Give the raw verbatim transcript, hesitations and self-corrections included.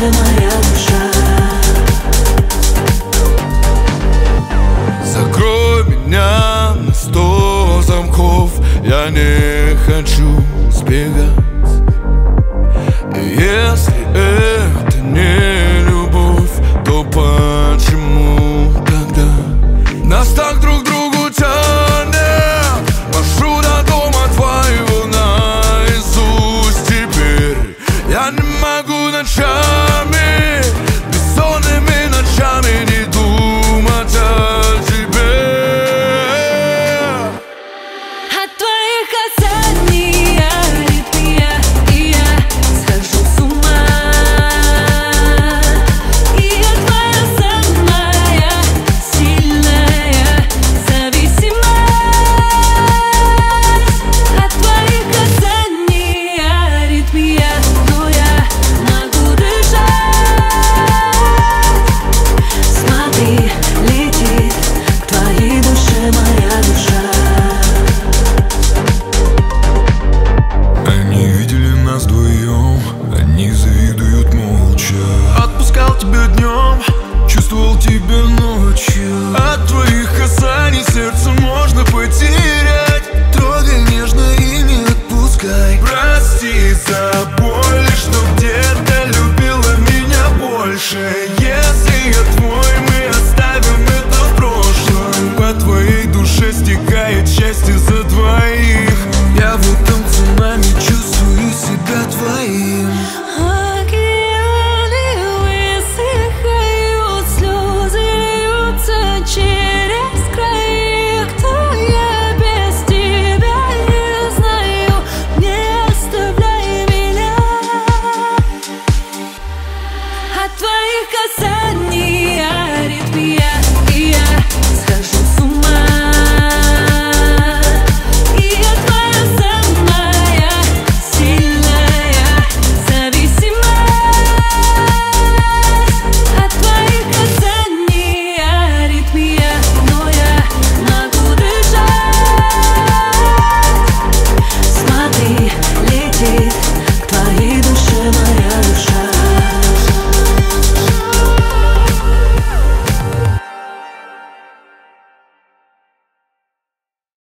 моя душа. Закрой меня на сто замков, я не хочу сбегать. И если это не любовь, то почему тогда нас так друг к другу тянет? Маршрут до дома твоего наизусть. Теперь я не могу ночами, бессонными ночами не думать о тебе. От твоих касаний аритмия, и я схожу с ума. И я твоя самая сильная зависимость. От твоих касаний аритмия, но я могу дышать. Смотри, летит к твоей душе моя душа. Они видели нас вдвоем, они завидуют молча. Отпускал тебя днем, чувствовал тебя ночью. От твоих касаний сердце можно потерять. Трогай нежно и не отпускай. Прости за боль, что где-то любила меня больше. Если я твой, мы оставим это в прошлом. По твоей душе стекает счастье за двоих. Я в этом цунами чувствую себя твоим. Океаны высыхают, слезы льются через край. Кто я без тебя, не знаю, не оставляй меня. От твоих касаний